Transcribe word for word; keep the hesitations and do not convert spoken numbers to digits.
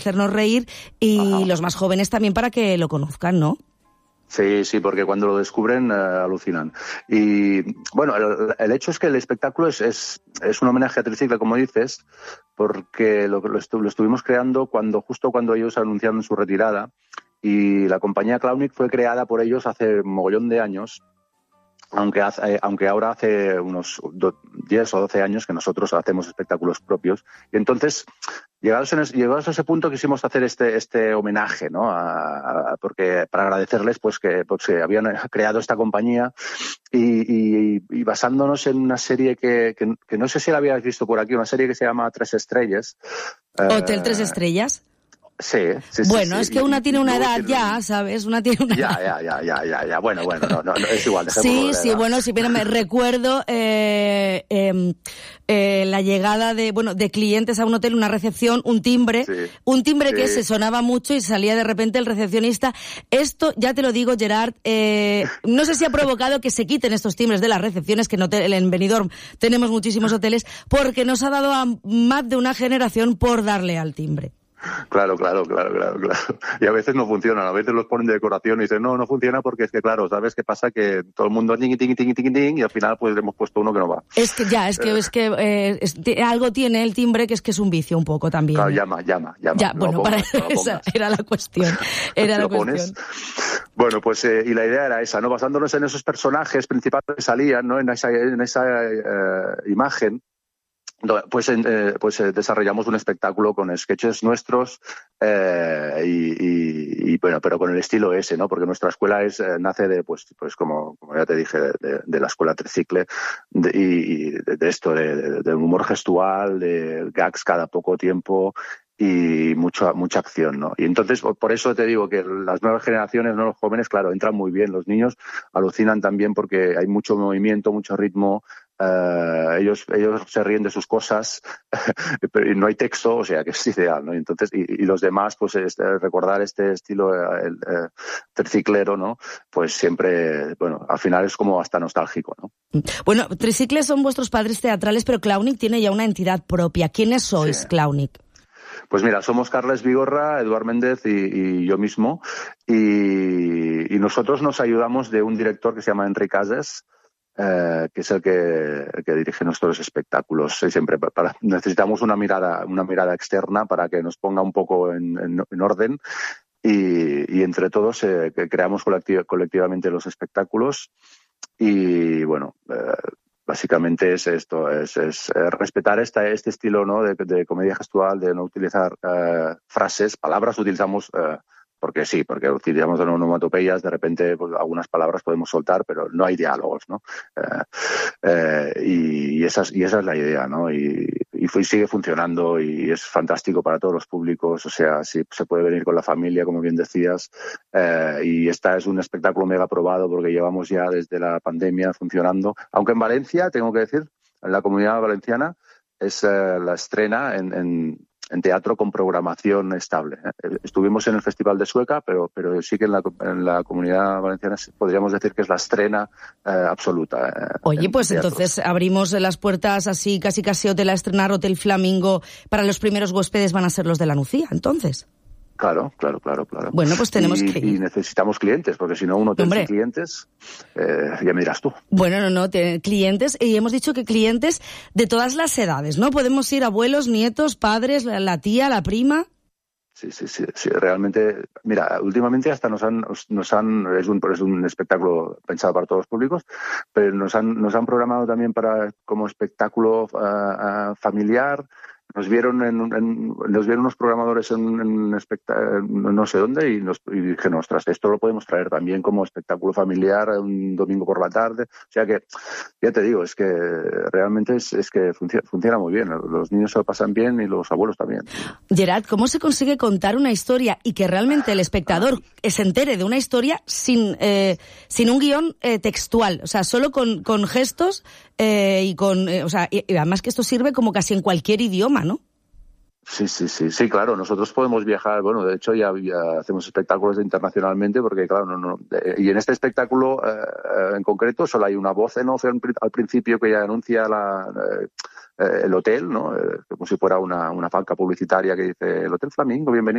hacernos reír y Ajá. los más jóvenes también para que lo conozcan, ¿no? Sí, sí, porque cuando lo descubren eh, alucinan. Y bueno, el, el hecho es que el espectáculo es, es, es un homenaje a Tricicle, como dices, porque lo, lo, estu- lo estuvimos creando cuando justo cuando ellos anunciaron su retirada, y la compañía Clownic fue creada por ellos hace un mogollón de años. Aunque, hace, aunque ahora hace unos diez o doce años que nosotros hacemos espectáculos propios. Y entonces, llegados, en es, llegados a ese punto, quisimos hacer este, este homenaje, ¿no? A, a, porque para agradecerles pues que, pues, que habían creado esta compañía y, y, y basándonos en una serie que, que, que no sé si la habíais visto por aquí, una serie que se llama Tres Estrellas. ¿Hotel eh, Tres Estrellas? Sí, sí, sí. Bueno, sí, es que una y, tiene y una edad tiene... ya, ¿sabes? Una tiene una ya, edad. Ya, ya, ya, ya, ya. Bueno, bueno, no, no, no es igual. Sí, de sí, edad. bueno, sí, pero me recuerdo eh, eh, eh, la llegada de, bueno, de clientes a un hotel, una recepción, un timbre, Sí, un timbre sí. que se sonaba mucho y salía de repente el recepcionista. Esto, ya te lo digo, Gerard, eh, no sé si ha provocado que se quiten estos timbres de las recepciones, que en, hotel, en Benidorm tenemos muchísimos hoteles, porque nos ha dado a más de una generación por darle al timbre. Claro, claro, claro, claro, claro. Y a veces no funcionan, a veces los ponen de decoración y dicen, no, no funciona porque es que, claro, ¿sabes qué pasa? Que todo el mundo ting, ting, ting, ting, ting, y al final pues hemos puesto uno que no va. Es que ya, es que, Eh, es que eh, es, algo tiene el timbre que es que es un vicio un poco también. Claro, ¿eh? llama, llama, llama. Ya, No bueno, lo pongas, para no lo esa pongas. era la cuestión. Era Si la lo cuestión. pones. Bueno, pues eh, y la idea era esa, ¿no? Basándonos en esos personajes principales que salían, ¿no? En esa, en esa eh, imagen. Pues, eh, pues eh, desarrollamos un espectáculo con sketches nuestros eh, y, y, y bueno, pero con el estilo ese, ¿no? Porque nuestra escuela es eh, nace de, pues, pues como, como ya te dije, de, de, de la escuela Tricicle de, y de, de esto, de, de, de humor gestual, de gags cada poco tiempo y mucha mucha acción, ¿no? Y entonces por eso te digo que las nuevas generaciones, no los jóvenes, claro, entran muy bien. Los niños alucinan también porque hay mucho movimiento, mucho ritmo. Uh, ellos ellos se ríen de sus cosas pero no hay texto, o sea que es ideal, ¿no? Entonces y, y los demás pues este, recordar este estilo el, el triciclero, ¿no? Pues siempre, bueno, al final es como hasta nostálgico, ¿no? Bueno, Tricicle son vuestros padres teatrales, pero Clownic tiene ya una entidad propia. ¿Quiénes sois, sí. Clownic? Pues mira, somos Carles Vigorra, Eduard Méndez y, y yo mismo, y, y nosotros nos ayudamos de un director que se llama Enric Cases, Eh, que es el que, el que dirige nuestros espectáculos. Y siempre para, necesitamos una mirada, una mirada externa para que nos ponga un poco en, en, en orden y, y entre todos eh, que creamos colectiv, colectivamente los espectáculos y bueno, eh, básicamente es esto, es, es eh, respetar esta, este estilo, ¿no? de, de comedia gestual, de no utilizar eh, frases, palabras utilizamos eh, porque sí, porque utilizamos onomatopeyas, de repente pues, algunas palabras podemos soltar, pero no hay diálogos, ¿no? Eh, eh, y, y, esa es, y esa es la idea, ¿no? Y, y sigue funcionando y es fantástico para todos los públicos, o sea, sí, se puede venir con la familia, como bien decías, eh, y esta es un espectáculo mega probado porque llevamos ya desde la pandemia funcionando, aunque en Valencia, tengo que decir, en la Comunidad Valenciana, es eh, la estrena en, en en teatro con programación estable. ¿eh? Estuvimos en el Festival de Sueca, pero, pero sí que en la, en la Comunidad Valenciana podríamos decir que es la estrena eh, absoluta. Eh, Oye, pues teatros. Entonces abrimos las puertas así, casi casi hotel a estrenar, Hotel Flamingo, para los primeros huéspedes van a ser los de la Nucía, entonces. Claro, claro, claro, claro. Bueno, pues tenemos y, que ir. Y necesitamos clientes, porque si no, un hotel Hombre. sin clientes, eh, ya me dirás tú. Bueno, no, no, tienen clientes, y hemos dicho que clientes de todas las edades, ¿no? Podemos ir abuelos, nietos, padres, la, la tía, la prima. Sí, sí, sí, sí, realmente, mira, últimamente hasta nos han, nos han, es un, es un espectáculo pensado para todos los públicos, pero nos han, nos han programado también para, como espectáculo uh, uh, familiar. Nos vieron en, en, nos vieron unos programadores en, en espectá- no sé dónde y, nos, y dije, ostras, esto lo podemos traer también como espectáculo familiar un domingo por la tarde. O sea que, ya te digo, es que realmente es, es que funciona, funciona muy bien. Los niños se lo pasan bien y los abuelos también. Gerard, ¿cómo se consigue contar una historia y que realmente el espectador se entere de una historia sin, eh, sin un guión eh, textual? O sea, solo con, con gestos eh, y con, eh, o sea, y, y además que esto sirve como casi en cualquier idioma, ¿no? Sí, sí, sí, sí, claro. Nosotros podemos viajar, bueno, de hecho ya, ya hacemos espectáculos internacionalmente porque, claro, no, no. Eh, y en este espectáculo eh, en concreto solo hay una voz en off al principio que ya anuncia la, eh, el hotel, ¿no? Eh, como si fuera una, una falca publicitaria que dice el Hotel Flamingo, bienvenido.